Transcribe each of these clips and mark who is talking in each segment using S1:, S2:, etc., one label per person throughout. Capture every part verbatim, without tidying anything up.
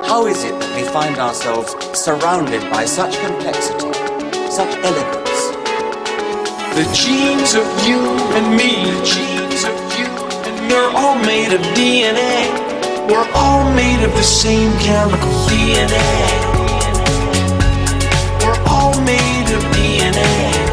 S1: How is it that we find ourselves surrounded by such complexity, such elegance?
S2: The genes of you and me, the genes of you and me, we're all made of D N A. We're all made of the same chemical D N A. We're all made of D N A.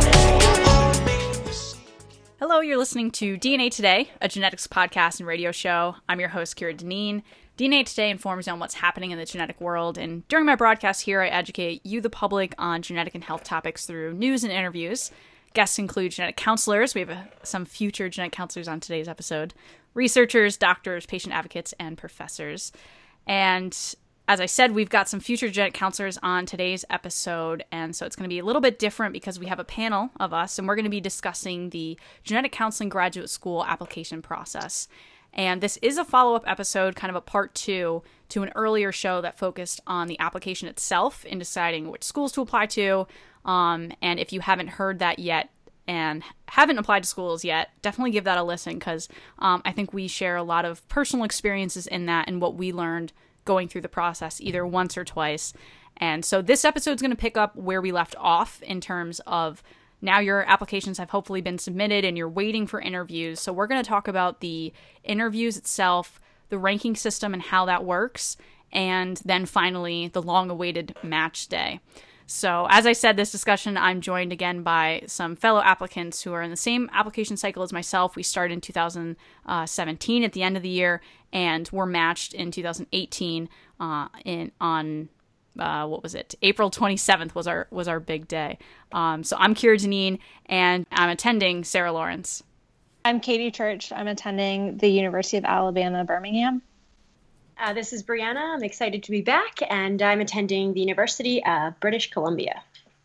S3: Hello, you're listening to D N A Today, a genetics podcast and radio show. I'm your host, Kira Deneen. D N A Today informs you on what's happening in the genetic world, and during my broadcast here, I educate you, the public, on genetic and health topics through news and interviews. Guests include genetic counselors. We have a, some future genetic counselors on today's episode, researchers, doctors, patient advocates, and professors. And as I said, we've got some future genetic counselors on today's episode, and so it's going to be a little bit different because we have a panel of us, and we're going to be discussing the genetic counseling graduate school application process. And this is a follow-up episode, kind of a part two, to an earlier show that focused on the application itself in deciding which schools to apply to. Um, and if you haven't heard that yet and haven't applied to schools yet, definitely give that a listen because um, I think we share a lot of personal experiences in that and what we learned going through the process either once or twice. And so this episode is going to pick up where we left off in terms of now your applications have hopefully been submitted and you're waiting for interviews. So we're going to talk about the interviews itself, the ranking system and how that works, and then finally the long-awaited match day. So as I said, this discussion, I'm joined again by some fellow applicants who are in the same application cycle as myself. We started in two thousand seventeen at the end of the year, and were matched in two thousand eighteen uh, in on uh, what was it? April twenty-seventh was our was our big day. Um, so I'm Kira Deneen, and I'm attending Sarah Lawrence.
S4: I'm Katie Church. I'm attending the University of Alabama, Birmingham.
S5: Uh, this is Brianna. I'm excited to be back, and I'm attending the University of British Columbia.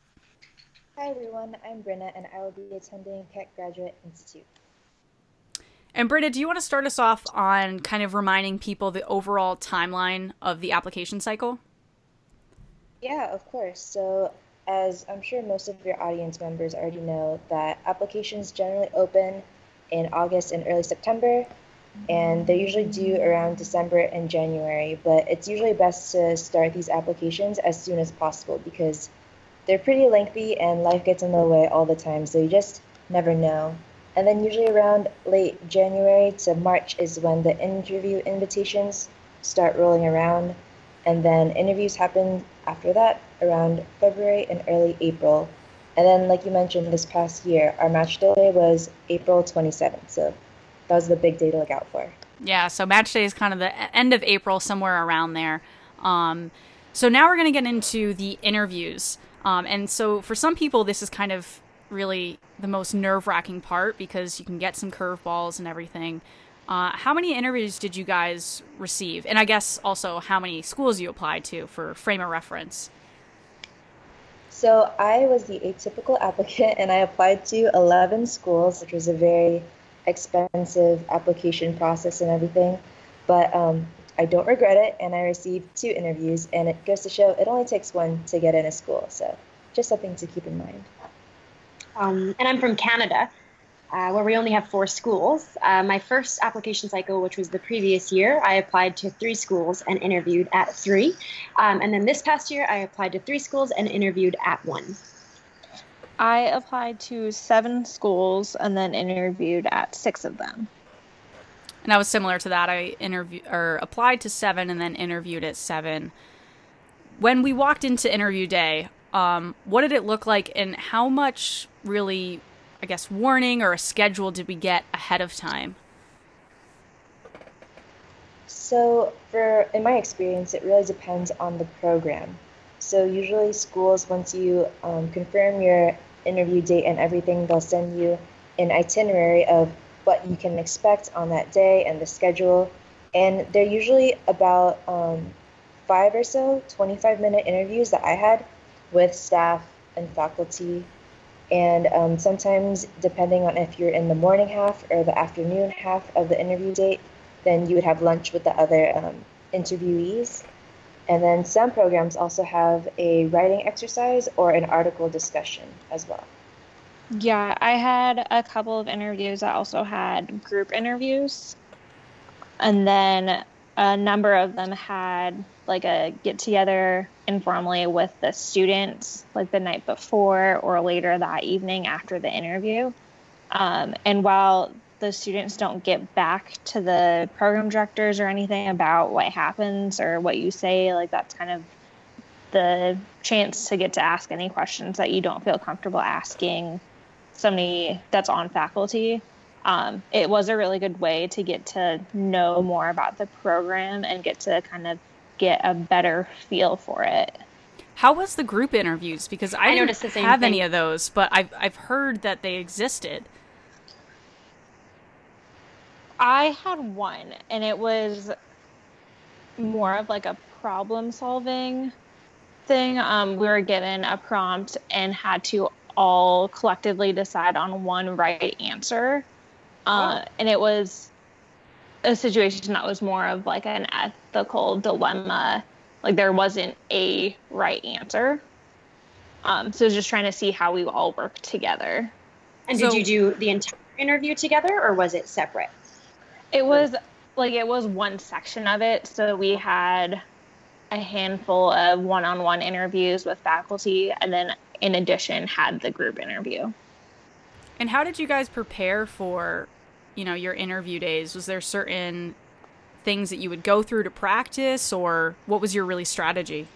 S6: Hi, everyone. I'm Brenna, and I will be attending Keck Graduate Institute.
S3: And Britta, do you want to start us off on kind of reminding people the overall timeline of the application cycle?
S6: Yeah, of course. So, as I'm sure most of your audience members already know, that applications generally open in August and early September, and they're usually due around December and January, but it's usually best to start these applications as soon as possible because they're pretty lengthy and life gets in the way all the time, so you just never know. And then usually around late January to March is when the interview invitations start rolling around, and then interviews happen after that around February and early April. And then, like you mentioned, this past year, our match day was April twenty-seventh, so that was the big day to look out for.
S3: Yeah, so match day is kind of the end of April, somewhere around there. Um, so now we're going to get into the interviews. Um, and so for some people, this is kind of really the most nerve-wracking part because you can get some curveballs and everything. Uh, how many interviews did you guys receive? And I guess also how many schools you applied to for frame of reference?
S6: So I was the atypical applicant, and I applied to eleven schools, which was a very expensive application process and everything, but um, I don't regret it, and I received two interviews, and it goes to show it only takes one to get in a school, so just something to keep in mind.
S5: Um, and I'm from Canada, uh, where we only have four schools. Uh, my first application cycle, which was the previous year, I applied to three schools and interviewed at three, um, and then this past year, I applied to three schools and interviewed at one.
S4: I applied to seven schools and then interviewed at six of them.
S3: And I was similar to that. I interview or applied to seven and then interviewed at seven. When we walked into interview day, um, what did it look like, and how much really, I guess, warning or a schedule did we get ahead of time?
S6: So, for in my experience, it really depends on the program. So usually schools, once you um, confirm your interview date and everything, they'll send you an itinerary of what you can expect on that day and the schedule. And they're usually about um, five or so twenty-five minute interviews that I had with staff and faculty. And um, sometimes, depending on if you're in the morning half or the afternoon half of the interview date, then you would have lunch with the other um, interviewees. And then some programs also have a writing exercise or an article discussion as well.
S4: Yeah, I had a couple of interviews that also had group interviews. And then a number of them had like a get together informally with the students like the night before or later that evening after the interview. Um, and while the students don't get back to the program directors or anything about what happens or what you say, like that's kind of the chance to get to ask any questions that you don't feel comfortable asking somebody that's on faculty. Um, it was a really good way to get to know more about the program and get to kind of get a better feel for it.
S3: How was the group interviews? Because I,
S5: I
S3: didn't
S5: noticed the same
S3: have
S5: thing.
S3: any of those, but I've I've heard that they existed.
S4: I had one, and it was more of like a problem solving thing. Um, we were given a prompt and had to all collectively decide on one right answer. Uh, and it was a situation that was more of like an ethical dilemma. Like there wasn't a right answer. Um, so it was just trying to see how we all work together.
S5: And
S3: So-
S5: did you do the entire interview together, or was it separate?
S4: It was like, it was one section of it. So we had a handful of one-on-one interviews with faculty, and then in addition had the group interview.
S3: And how did you guys prepare for, you know, your interview days? Was there certain things that you would go through to practice, or what was your really strategy?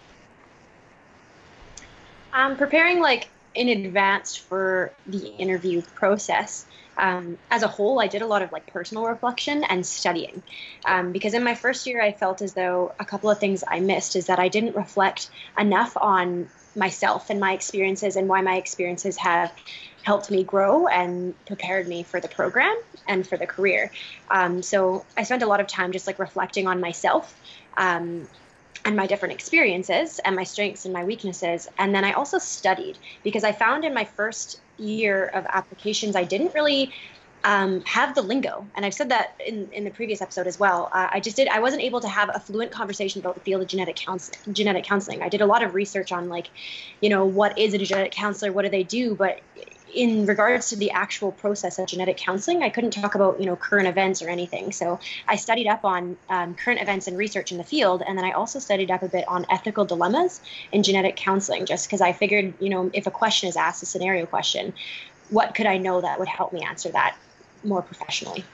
S5: Um, preparing like in advance for the interview process. Um, as a whole, I did a lot of like personal reflection and studying, um, because in my first year, I felt as though a couple of things I missed is that I didn't reflect enough on myself and my experiences and why my experiences have helped me grow and prepared me for the program and for the career. Um, so I spent a lot of time just like reflecting on myself, um, and my different experiences and my strengths and my weaknesses. And then I also studied, because I found in my first year of applications, I didn't really um, have the lingo. And I've said that in, in the previous episode as well. Uh, I just did, I wasn't able to have a fluent conversation about the field of genetic counseling, genetic counseling. I did a lot of research on like, you know, what is a genetic counselor? What do they do? But in regards to the actual process of genetic counseling, I couldn't talk about, you know, current events or anything. So I studied up on um, current events and research in the field. And then I also studied up a bit on ethical dilemmas in genetic counseling, just because I figured, you know, if a question is asked, a scenario question, what could I know that would help me answer that more professionally?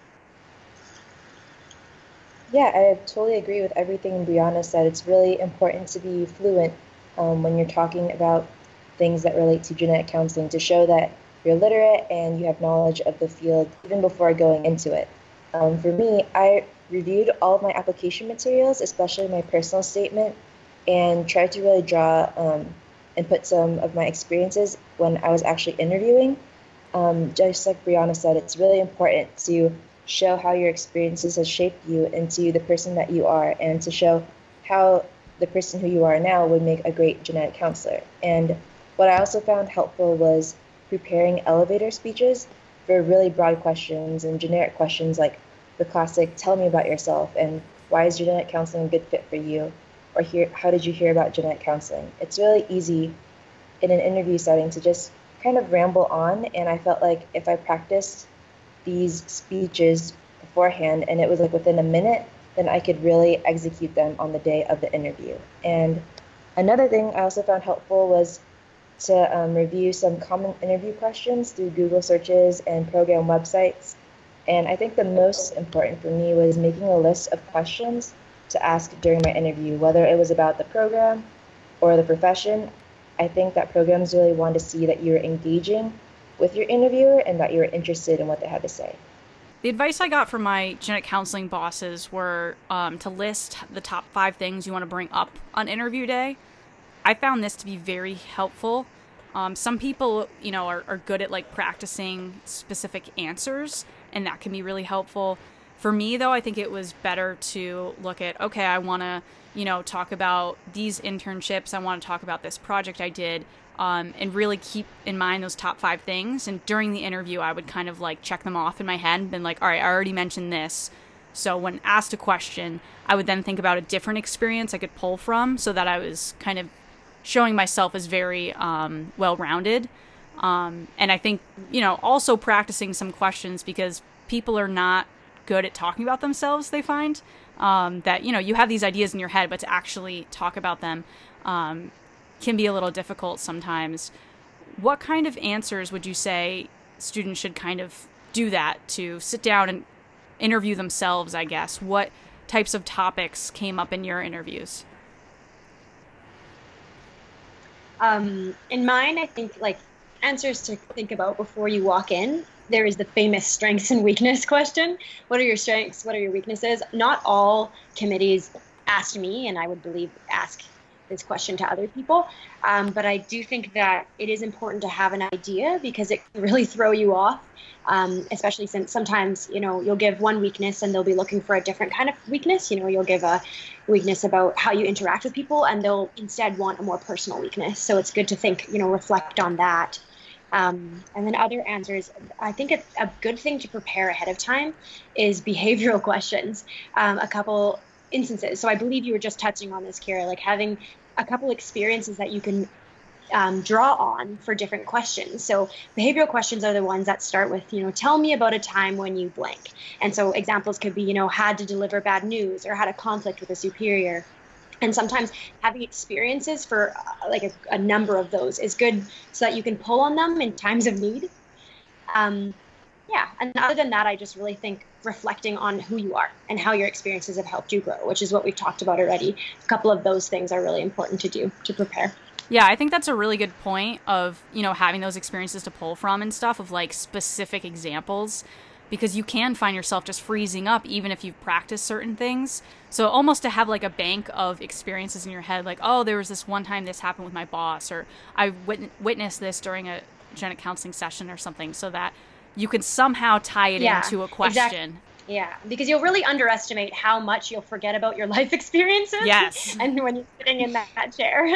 S6: Yeah, I totally agree with everything Brianna said. It's really important to be fluent um, when you're talking about things that relate to genetic counseling, to show that you're literate and you have knowledge of the field even before going into it. Um, for me, I reviewed all of my application materials, especially my personal statement, and tried to really draw um, and put some of my experiences when I was actually interviewing. Um, just like Brianna said, it's really important to show how your experiences has shaped you into the person that you are, and to show how the person who you are now would make a great genetic counselor. And what I also found helpful was preparing elevator speeches for really broad questions and generic questions like the classic, tell me about yourself, and why is genetic counseling a good fit for you? Or hear, how did you hear about genetic counseling? It's really easy in an interview setting to just kind of ramble on, and I felt like if I practiced these speeches beforehand and it was like within a minute, then I could really execute them on the day of the interview. And another thing I also found helpful was to um, review some common interview questions through Google searches and program websites. And I think the most important for me was making a list of questions to ask during my interview, whether it was about the program or the profession. I think that programs really want to see that you're engaging with your interviewer and that you're interested in what they had to say.
S3: The advice I got from my genetic counseling bosses were um, to list the top five things you want to bring up on interview day. I found this to be very helpful. Um, some people, you know, are, are good at like practicing specific answers, and that can be really helpful. For me, though, I think it was better to look at, okay, I want to, you know, talk about these internships. I want to talk about this project I did, um, and really keep in mind those top five things. And during the interview, I would kind of like check them off in my head and been like, all right, I already mentioned this. So when asked a question, I would then think about a different experience I could pull from, so that I was kind of showing myself as very um, well-rounded. Um, and I think, you know, also practicing some questions, because people are not good at talking about themselves, they find. um, that, you know, you have these ideas in your head, but to actually talk about them um, can be a little difficult sometimes. What kind of answers would you say students should kind of do that, to sit down and interview themselves, I guess? What types of topics came up in your interviews?
S5: Um, in mine, I think like answers to think about before you walk in. There is the famous strengths and weakness question. What are your strengths? What are your weaknesses? Not all committees asked me, and I would believe ask this question to other people. Um, but I do think that it is important to have an idea, because it can really throw you off, um, especially since sometimes, you know, you'll give one weakness and they'll be looking for a different kind of weakness. You know, you'll give a weakness about how you interact with people, and they'll instead want a more personal weakness. So it's good to think, you know, reflect on that. Um, and then other answers, I think it's a good thing to prepare ahead of time is behavioral questions. Um, a couple instances. So I believe you were just touching on this, Kira, like having a couple experiences that you can um, draw on for different questions. So behavioral questions are the ones that start with, you know, tell me about a time when you blank. And so examples could be, you know, had to deliver bad news or had a conflict with a superior. And sometimes having experiences for uh, like a, a number of those is good, so that you can pull on them in times of need. Um, yeah, and other than that, I just really think reflecting on who you are and how your experiences have helped you grow, which is what we've talked about already. A couple of those things are really important to do to prepare.
S3: Yeah, I think that's a really good point of, you know, having those experiences to pull from and stuff, of like specific examples, because you can find yourself just freezing up even if you've practiced certain things. So almost to have like a bank of experiences in your head, like, oh, there was this one time this happened with my boss, or I wit- witnessed this during a genetic counseling session or something, so that you can somehow tie it
S5: yeah,
S3: into a question.
S5: Exactly. Yeah, because you'll really underestimate how much you'll forget about your life experiences.
S3: Yes.
S5: And when you're sitting in that, that chair.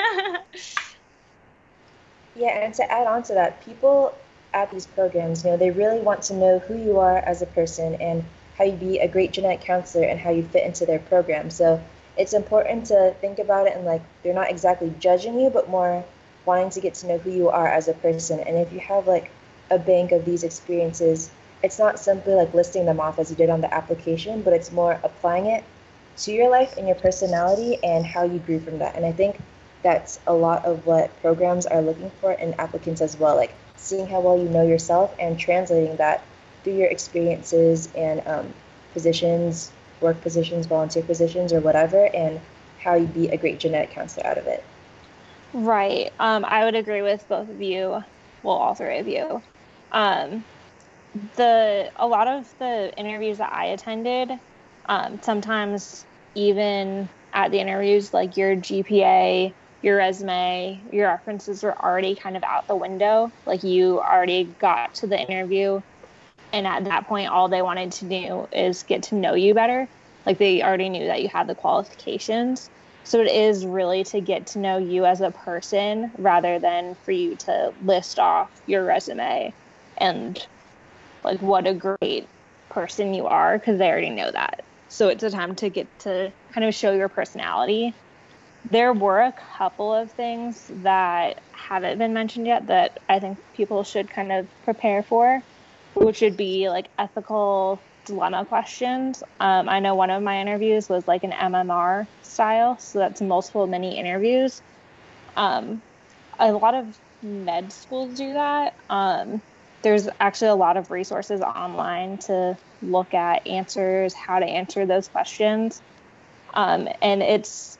S6: Yeah, and to add on to that, people at these programs, you know, they really want to know who you are as a person and how you be a great genetic counselor and how you fit into their program. So it's important to think about it, and like, they're not exactly judging you, but more wanting to get to know who you are as a person. And if you have like a bank of these experiences, it's not simply like listing them off as you did on the application, but it's more applying it to your life and your personality and how you grew from that. And I think that's a lot of what programs are looking for in applicants as well, like seeing how well you know yourself and translating that through your experiences and um, positions, work positions, volunteer positions, or whatever, and how you be a great genetic counselor out of it.
S4: Right. Um, I would agree with both of you, well, all three of you. Um, the a lot of the interviews that I attended, um, sometimes even at the interviews, like your G P A, your resume, your references were already kind of out the window. Like you already got to the interview, and at that point, all they wanted to do is get to know you better. Like they already knew that you had the qualifications. So it is really to get to know you as a person rather than for you to list off your resume and like what a great person you are, because they already know that. So it's a time to get to kind of show your personality. There were a couple of things that haven't been mentioned yet that I think people should kind of prepare for, which would be like ethical dilemma questions. Um, I know one of my interviews was like an M M R style, so that's multiple mini interviews. Um, a lot of med schools do that. Um, there's actually a lot of resources online to look at answers, how to answer those questions. Um, and it's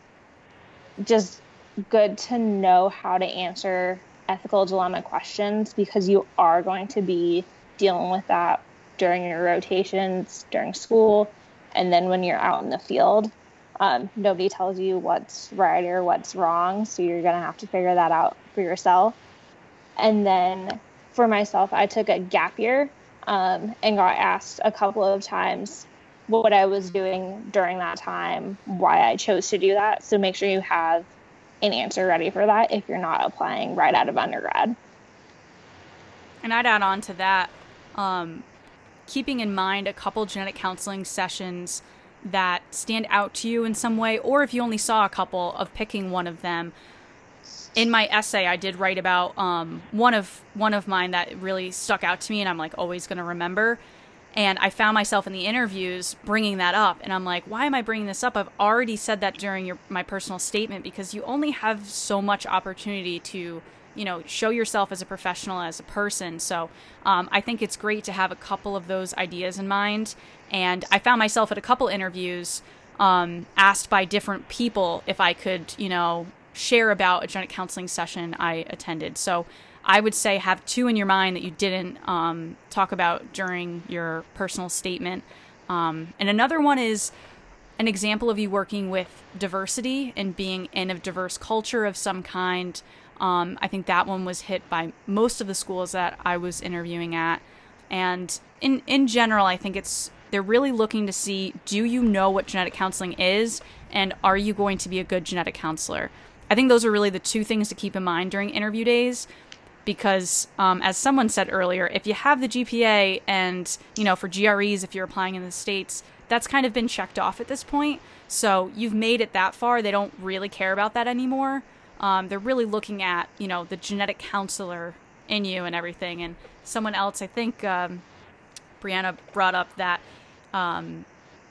S4: just good to know how to answer ethical dilemma questions, because you are going to be dealing with that during your rotations, during school, and then when you're out in the field. Um, nobody tells you what's right or what's wrong, so you're going to have to figure that out for yourself. And then for myself, I took a gap year um, and got asked a couple of times what I was doing during that time, why I chose to do that. So make sure you have an answer ready for that if you're not applying right out of undergrad.
S3: And I'd add on to that, um, keeping in mind a couple genetic counseling sessions that stand out to you in some way, or if you only saw a couple, of picking one of them. In my essay, I did write about um, one of one of mine that really stuck out to me, and I'm like always going to remember. And I found myself in the interviews bringing that up. And I'm like, why am I bringing this up? I've already said that during your my personal statement, because you only have so much opportunity to, you know, show yourself as a professional, as a person. So um, I think it's great to have a couple of those ideas in mind. And I found myself at a couple interviews um, asked by different people if I could, you know, share about a genetic counseling session I attended. So I would say have two in your mind that you didn't um, talk about during your personal statement. Um, and another one is an example of you working with diversity and being in a diverse culture of some kind. Um, I think that one was hit by most of the schools that I was interviewing at. And in, in general, I think it's they're really looking to see, do you know what genetic counseling is? And are you going to be a good genetic counselor? I think those are really the two things to keep in mind during interview days. Because um, as someone said earlier, if you have the G P A and, you know, for G R Es, if you're applying in the States, that's kind of been checked off at this point. So you've made it that far. They don't really care about that anymore. Um, they're really looking at, you know, the genetic counselor in you and everything. And someone else, I think um, Brianna brought up that um,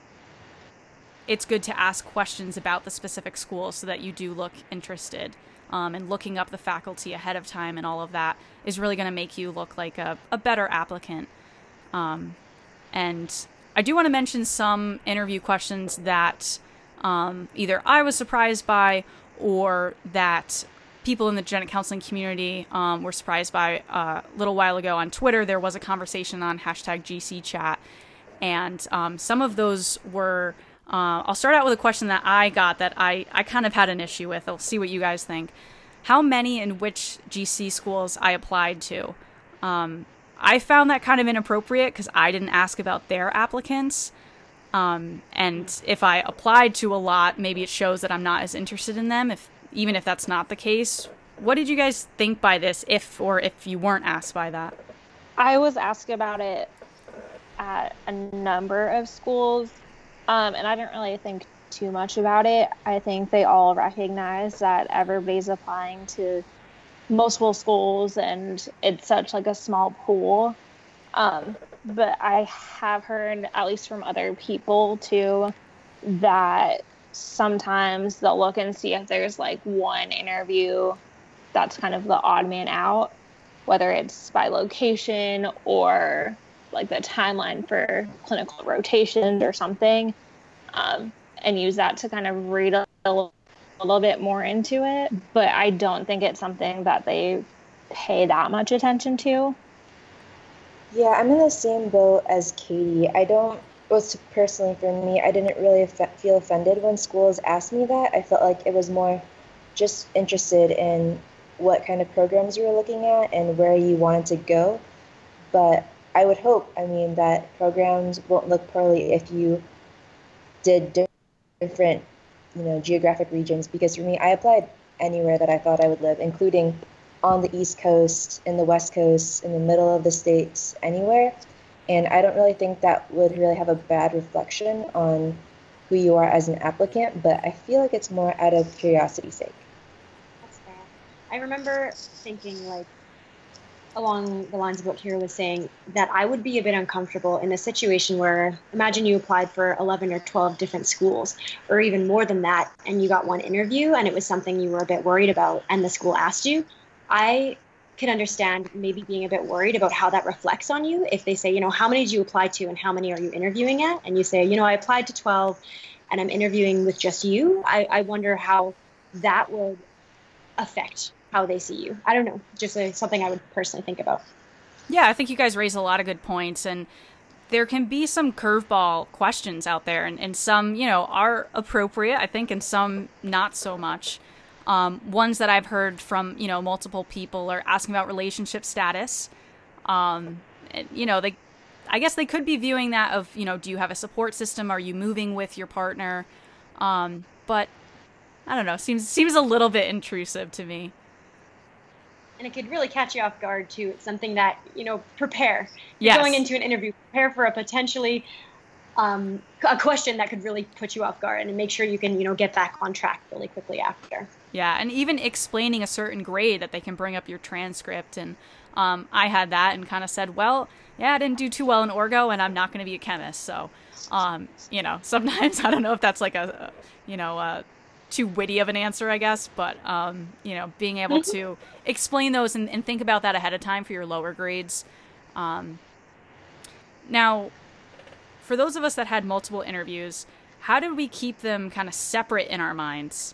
S3: it's good to ask questions about the specific school so that you do look interested. Um, and looking up the faculty ahead of time and all of that is really going to make you look like a, a better applicant. Um, and I do want to mention some interview questions that um, either I was surprised by or that people in the genetic counseling community um, were surprised by. Uh, a little while ago on Twitter, there was a conversation on hashtag G C chat. And um, some of those were... Uh, I'll start out with a question that I got that I, I kind of had an issue with. I'll see what you guys think. How many and which G C schools I applied to? Um, I found that kind of inappropriate because I didn't ask about their applicants. Um, and if I applied to a lot, maybe it shows that I'm not as interested in them, if even if that's not the case. What did you guys think by this, if or if you weren't asked by that?
S4: I was asked about it at a number of schools. Um, and I didn't really think too much about it. I think they all recognize that everybody's applying to multiple schools and it's such like a small pool. Um, but I have heard, at least from other people too, that sometimes they'll look and see if there's like one interview that's kind of the odd man out, whether it's by location or like the timeline for clinical rotations or something, um, and use that to kind of read a little, a little bit more into it. But I don't think it's something that they pay that much attention to.
S6: Yeah, I'm in the same boat as Katie. I don't, well, personally for me, I didn't really feel offended when schools asked me that. I felt like it was more just interested in what kind of programs you were looking at and where you wanted to go. But I would hope, I mean, that programs won't look poorly if you did different, you know, geographic regions. Because for me, I applied anywhere that I thought I would live, including on the East Coast, in the West Coast, in the middle of the states, anywhere. And I don't really think that would really have a bad reflection on who you are as an applicant, but I feel like it's more out of curiosity's sake.
S5: That's fair. I remember thinking, like, along the lines of what Kira was saying, that I would be a bit uncomfortable in a situation where, imagine you applied for eleven or twelve different schools, or even more than that, and you got one interview and it was something you were a bit worried about and the school asked you. I could understand maybe being a bit worried about how that reflects on you. If they say, you know, how many did you apply to and how many are you interviewing at? And you say, you know, I applied to twelve and I'm interviewing with just you. I, I wonder how that would affect how they see you. I don't know, just a, something I would personally think about.
S3: Yeah, I think you guys raise a lot of good points, and there can be some curveball questions out there, and, and some, you know, are appropriate, I think, and some not so much. Um, ones that I've heard from, you know, multiple people are asking about relationship status. Um, and, you know, they, I guess they could be viewing that of, you know, do you have a support system? Are you moving with your partner? Um, but I don't know, seems seems a little bit intrusive to me.
S5: And it could really catch you off guard, too. It's something that, you know, prepare.
S3: Yes.
S5: Going into an interview, prepare for a potentially, um, a question that could really put you off guard, and make sure you can, you know, get back on track really quickly after.
S3: Yeah, and even explaining a certain grade that they can bring up your transcript and Um, I had that and kind of said, well, yeah, I didn't do too well in orgo and I'm not going to be a chemist. So, um, you know, sometimes I don't know if that's like a, you know, uh, too witty of an answer, I guess, but, um, you know, being able to explain those and, and think about that ahead of time for your lower grades. Um, now, for those of us that had multiple interviews, how did we keep them kind of separate in our minds?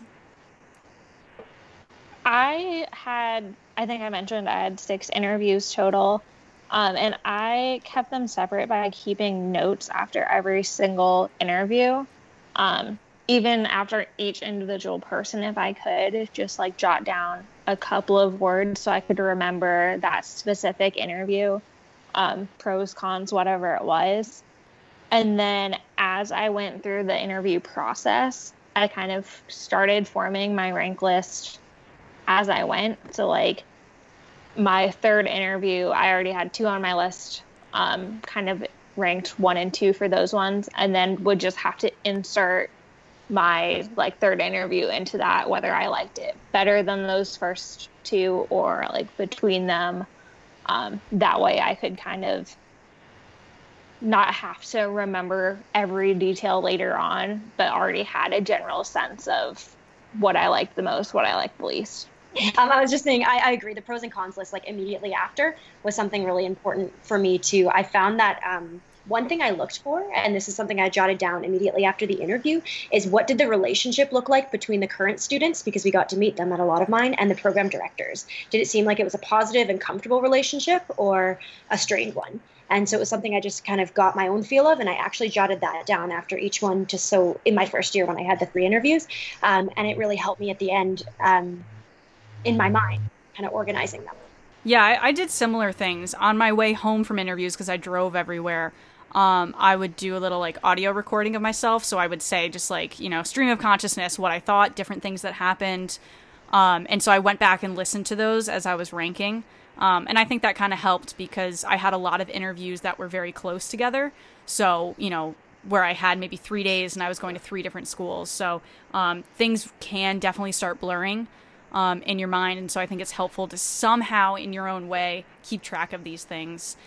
S4: I had, I think I mentioned I had six interviews total, um, and I kept them separate by keeping notes after every single interview. Um, even after each individual person, if I could, just like jot down a couple of words so I could remember that specific interview, um, pros, cons, whatever it was. And then as I went through the interview process, I kind of started forming my rank list as I went. So like my third interview, I already had two on my list, um, kind of ranked one and two for those ones, and then would just have to insert my like third interview into that, whether I liked it better than those first two or like between them. Um, that way I could kind of not have to remember every detail later on, but already had a general sense of what I liked the most, what I liked the least.
S5: Um, I was just saying, I, I agree. The pros and cons list, like immediately after, was something really important for me too. I found that um, one thing I looked for, and this is something I jotted down immediately after the interview, is what did the relationship look like between the current students, because we got to meet them at a lot of mine, and the program directors. Did it seem like it was a positive and comfortable relationship or a strained one? And so it was something I just kind of got my own feel of, and I actually jotted that down after each one, just so in my first year when I had the three interviews, um, and it really helped me at the end um, in my mind, kind of organizing them.
S3: Yeah, I, I did similar things on my way home from interviews because I drove everywhere. Um, I would do a little like audio recording of myself. So I would say just like, you know, stream of consciousness, what I thought, different things that happened. Um, and so I went back and listened to those as I was ranking. Um, and I think that kind of helped because I had a lot of interviews that were very close together. So, you know, where I had maybe three days and I was going to three different schools. So um, things can definitely start blurring um, in your mind. And so I think it's helpful to somehow in your own way keep track of these things.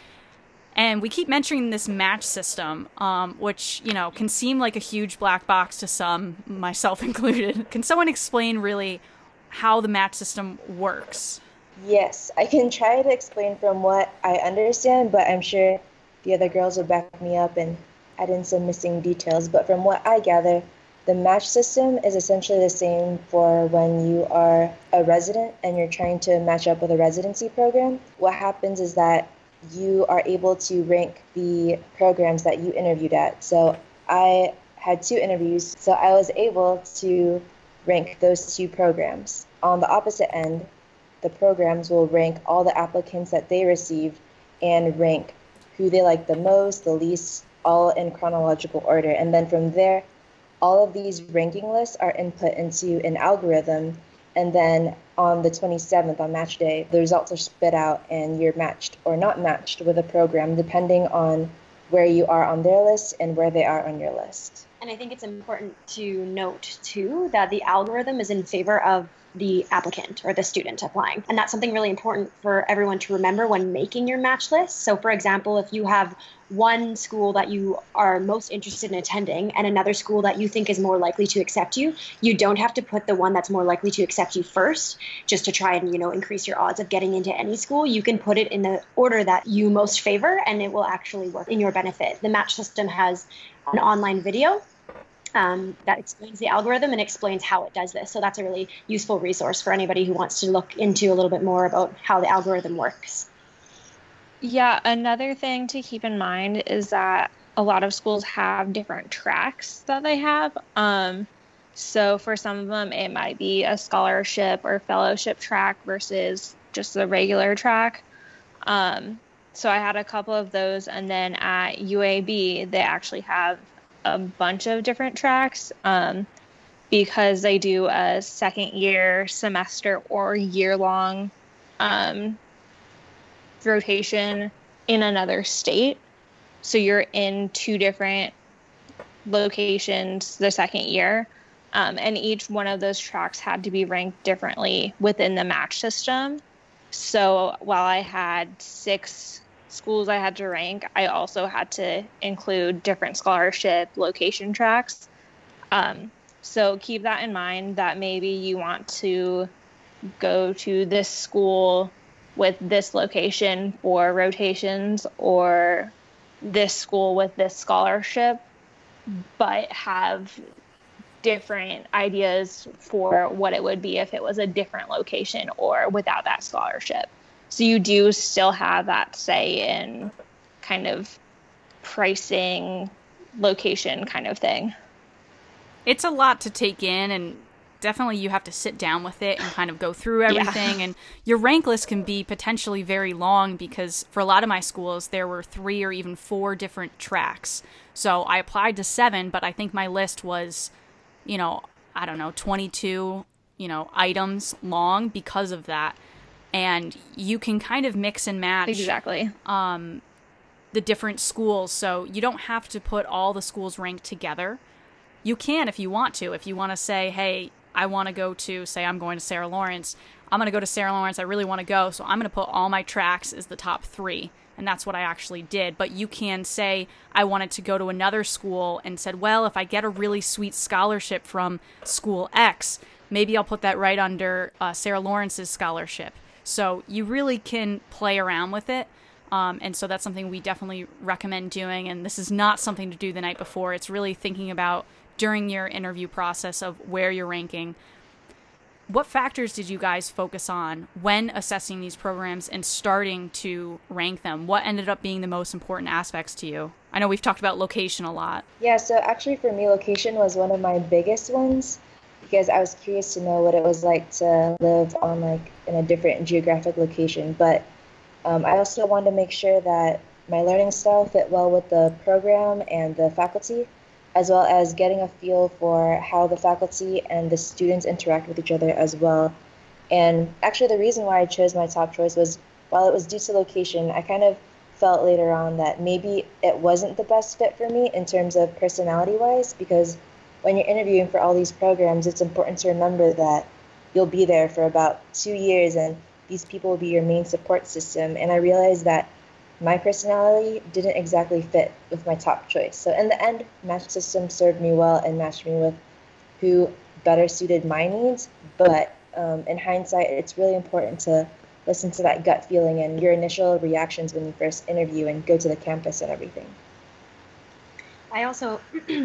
S3: And we keep mentioning this match system, um, which, you know, can seem like a huge black box to some, myself included. Can someone explain really how the match system works?
S6: Yes, I can try to explain from what I understand, but I'm sure the other girls will back me up and add in some missing details. But from what I gather, the match system is essentially the same for when you are a resident and you're trying to match up with a residency program. What happens is that you are able to rank the programs that you interviewed at. So I had two interviews, so I was able to rank those two programs. On the opposite end, the programs will rank all the applicants that they received and rank who they like the most, the least, all in chronological order. And then from there, all of these ranking lists are input into an algorithm. And then on the twenty-seventh, on match day, the results are spit out and you're matched or not matched with a program, depending on where you are on their list and where they are on your list.
S5: And I think it's important to note, too, that the algorithm is in favor of the applicant or the student applying. And that's something really important for everyone to remember when making your match list. So, for example, if you have one school that you are most interested in attending and another school that you think is more likely to accept you, you don't have to put the one that's more likely to accept you first just to try and, you know, increase your odds of getting into any school. You can put it in the order that you most favor and it will actually work in your benefit. The match system has an online video Um, that explains the algorithm and explains how it does this. So that's a really useful resource for anybody who wants to look into a little bit more about how the algorithm works.
S4: Yeah, another thing to keep in mind is that a lot of schools have different tracks that they have. Um, so for some of them, it might be a scholarship or fellowship track versus just the regular track. Um, so I had a couple of those. And then at U A B, they actually have a bunch of different tracks um, because they do a second year, semester, or year-long um, rotation in another state. So you're in two different locations the second year, um, and each one of those tracks had to be ranked differently within the match system. So while I had six schools I had to rank, I also had to include different scholarship location tracks. Um, so keep that in mind, that maybe you want to go to this school with this location for rotations, or this school with this scholarship, but have different ideas for what it would be if it was a different location or without that scholarship. So you do still have that say in kind of pricing, location kind of thing.
S3: It's a lot to take in, and definitely you have to sit down with it and kind of go through everything. Yeah. And your rank list can be potentially very long, because for a lot of my schools, there were three or even four different tracks. So I applied to seven, but I think my list was, you know, I don't know, twenty-two, you know, items long because of that. And you can kind of mix and match
S4: exactly
S3: um, the different schools. So you don't have to put all the schools ranked together. You can if you want to. If you want to say, hey, I want to go to, say I'm going to Sarah Lawrence. I'm going to go to Sarah Lawrence. I really want to go. So I'm going to put all my tracks as the top three. And that's what I actually did. But you can say I wanted to go to another school and said, well, if I get a really sweet scholarship from school X, maybe I'll put that right under uh, Sarah Lawrence's scholarship. So you really can play around with it. Um, and so that's something we definitely recommend doing. And this is not something to do the night before. It's really thinking about during your interview process of where you're ranking. What factors did you guys focus on when assessing these programs and starting to rank them? What ended up being the most important aspects to you? I know we've talked about location a lot.
S6: Yeah, so actually for me, location was one of my biggest ones, because I was curious to know what it was like to live on like in a different geographic location. But um, I also wanted to make sure that my learning style fit well with the program and the faculty, as well as getting a feel for how the faculty and the students interact with each other as well. And actually the reason why I chose my top choice was, while it was due to location, I kind of felt later on that maybe it wasn't the best fit for me in terms of personality-wise, because when you're interviewing for all these programs, it's important to remember that you'll be there for about two years and these people will be your main support system. And I realized that my personality didn't exactly fit with my top choice. So in the end, Match System served me well and matched me with who better suited my needs. But um, in hindsight, it's really important to listen to that gut feeling and your initial reactions when you first interview and go to the campus and everything.
S5: I also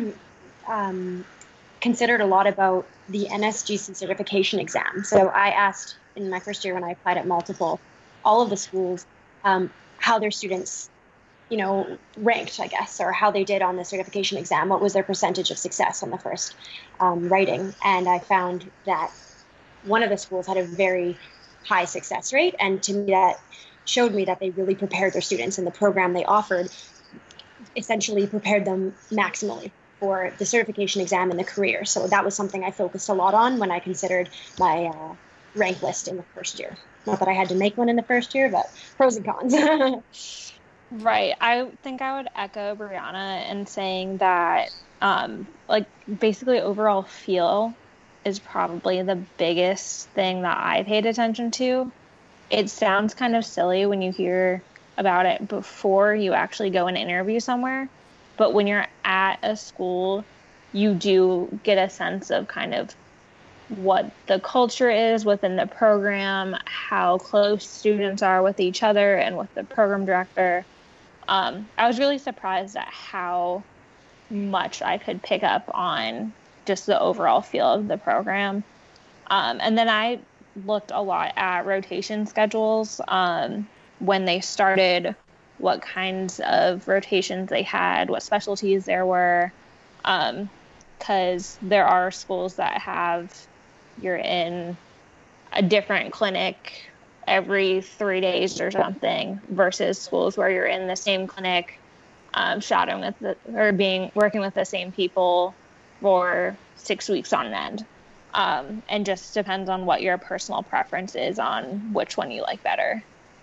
S5: um, considered a lot about the N S G C certification exam. So I asked in my first year when I applied at multiple, all of the schools, um, how their students, you know, ranked, I guess, or how they did on the certification exam. What was their percentage of success on the first um, writing? And I found that one of the schools had a very high success rate. And to me, that showed me that they really prepared their students, and the program they offered essentially prepared them maximally for the certification exam and the career. So that was something I focused a lot on when I considered my uh, rank list in the first year. Not that I had to make one in the first year, but pros and cons.
S4: Right. I think I would echo Brianna in saying that, um, like, basically overall feel is probably the biggest thing that I paid attention to. It sounds kind of silly when you hear about it before you actually go and interview somewhere, but when you're at a school, you do get a sense of kind of what the culture is within the program, how close students are with each other and with the program director. Um, I was really surprised at how much I could pick up on just the overall feel of the program. Um, and then I looked a lot at rotation schedules um, when they started, what kinds of rotations they had, what specialties there were, because um, there are schools that have you're in a different clinic every three days or something, versus schools where you're in the same clinic, um, shadowing with the, or being working with the same people for six weeks on end. Um, and just depends on what your personal preference is on which one you like better.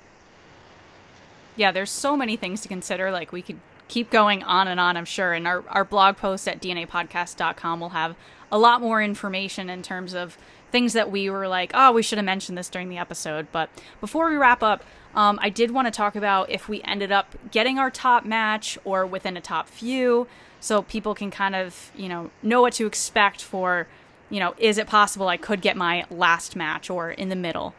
S3: Yeah, there's so many things to consider. Like, we could keep going on and on, I'm sure. And our, our blog post at d n a podcast dot com will have a lot more information in terms of things that we were like, oh, we should have mentioned this during the episode. But before we wrap up, um, I did want to talk about if we ended up getting our top match or within a top few, so people can kind of, you know, know what to expect for, you know, is it possible I could get my last match or in the middle?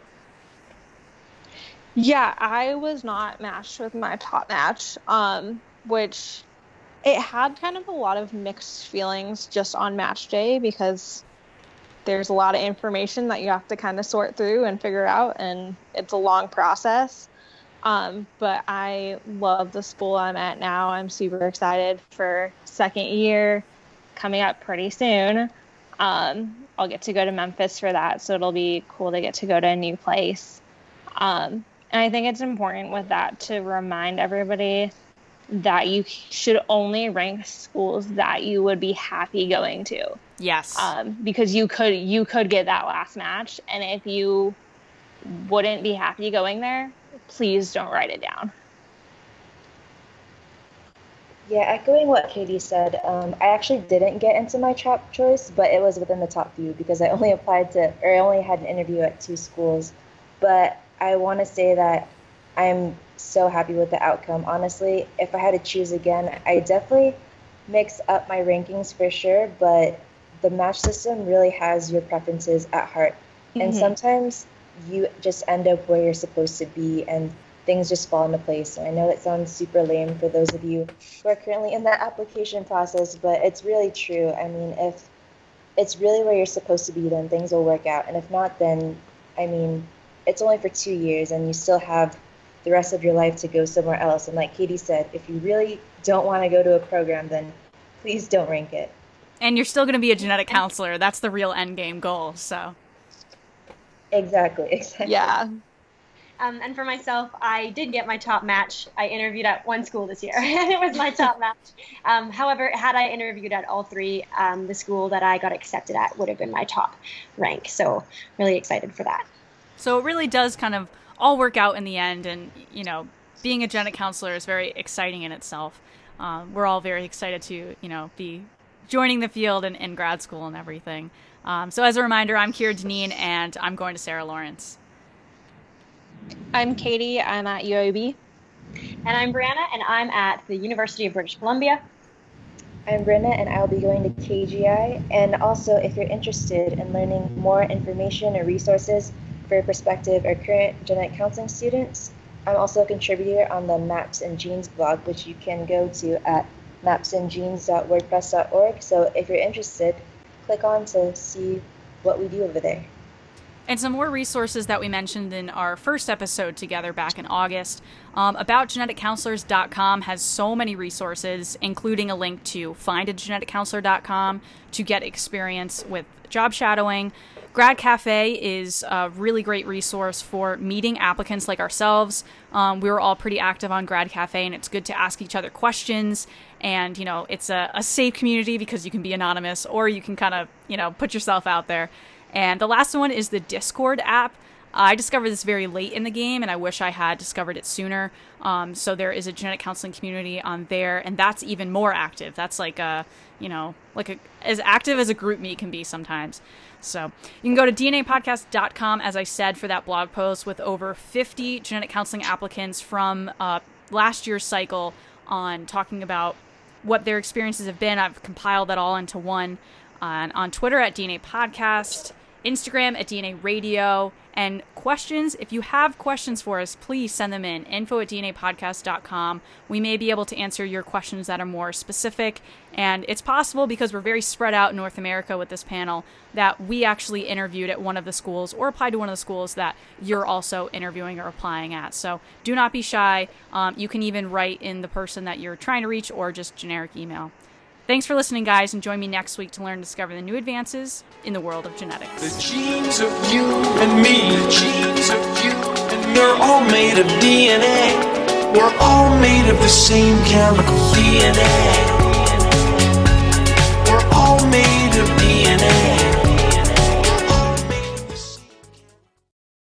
S4: Yeah, I was not matched with my top match, um, which it had kind of a lot of mixed feelings just on match day because there's a lot of information that you have to kind of sort through and figure out, and it's a long process. Um, but I love the school I'm at now. I'm super excited for second year coming up pretty soon. Um, I'll get to go to Memphis for that, so it'll be cool to get to go to a new place. Um, and I think it's important with that to remind everybody that you should only rank schools that you would be happy going to.
S3: Yes.
S4: Um, because you could you could get that last match, and if you wouldn't be happy going there, please don't write it down.
S6: Yeah, echoing what Katie said, um, I actually didn't get into my top choice, but it was within the top few because I only applied to, or I only had an interview at two schools. But I want to say that I'm so happy with the outcome. Honestly, if I had to choose again, I definitely mix up my rankings for sure, but the match system really has your preferences at heart. Mm-hmm. And sometimes you just end up where you're supposed to be and things just fall into place. And I know that sounds super lame for those of you who are currently in that application process, but it's really true. I mean, if it's really where you're supposed to be, then things will work out. And if not, then, I mean, it's only for two years and you still have the rest of your life to go somewhere else. And like Katie said, if you really don't want to go to a program, then please don't rank it.
S3: And you're still going to be a genetic counselor. That's the real end game goal. So
S6: exactly, exactly.
S4: Yeah.
S5: Um, and for myself, I did get my top match. I interviewed at one school this year, and it was my top match. Um, however, had I interviewed at all three, um, the school that I got accepted at would have been my top rank. So really excited for that.
S3: So it really does kind of all work out in the end. And, you know, being a genetic counselor is very exciting in itself. Um, we're all very excited to, you know, be joining the field in, in grad school and everything. Um, so as a reminder, I'm Kira Deneen, and I'm going to Sarah Lawrence.
S4: I'm Katie. I'm at U A B.
S5: And I'm Brianna, and I'm at the University of British Columbia.
S6: I'm Brynna, and I'll be going to K G I. And also, if you're interested in learning more information or resources for prospective or current genetic counseling students, I'm also a contributor on the Maps and Genes blog, which you can go to at maps and genes dot wordpress dot org. So if you're interested, click on to see what we do over there.
S3: And some more resources that we mentioned in our first episode together back in August. Um, about genetic counselors dot com has so many resources, including a link to find a genetic counselor dot com to get experience with job shadowing. Grad Cafe is a really great resource for meeting applicants like ourselves. Um, we were all pretty active on Grad Cafe, and it's good to ask each other questions. And, you know, it's a, a safe community because you can be anonymous, or you can kind of, you know, put yourself out there. And the last one is the Discord app. I discovered this very late in the game, and I wish I had discovered it sooner. Um, so there is a genetic counseling community on there, and that's even more active. That's like a, you know, like a, as active as a group meet can be sometimes. So you can go to D N A podcast dot com, as I said, for that blog post with over fifty genetic counseling applicants from uh, last year's cycle on talking about what their experiences have been. I've compiled that all into one. Uh, on Twitter at D N A Podcast, Instagram at D N A Radio, and questions. If you have questions for us, please send them in, info at D N A podcast dot com. We may be able to answer your questions that are more specific, and it's possible, because we're very spread out in North America with this panel, that we actually interviewed at one of the schools or applied to one of the schools that you're also interviewing or applying at. So do not be shy. Um, you can even write in the person that you're trying to reach, or just generic email. Thanks for listening, guys, and join me next week to learn and discover the new advances in the world of genetics.
S2: The genes of you and me, the genes of you and me, they're all made of D N A. We're all made of the same chemical D N A. We're all made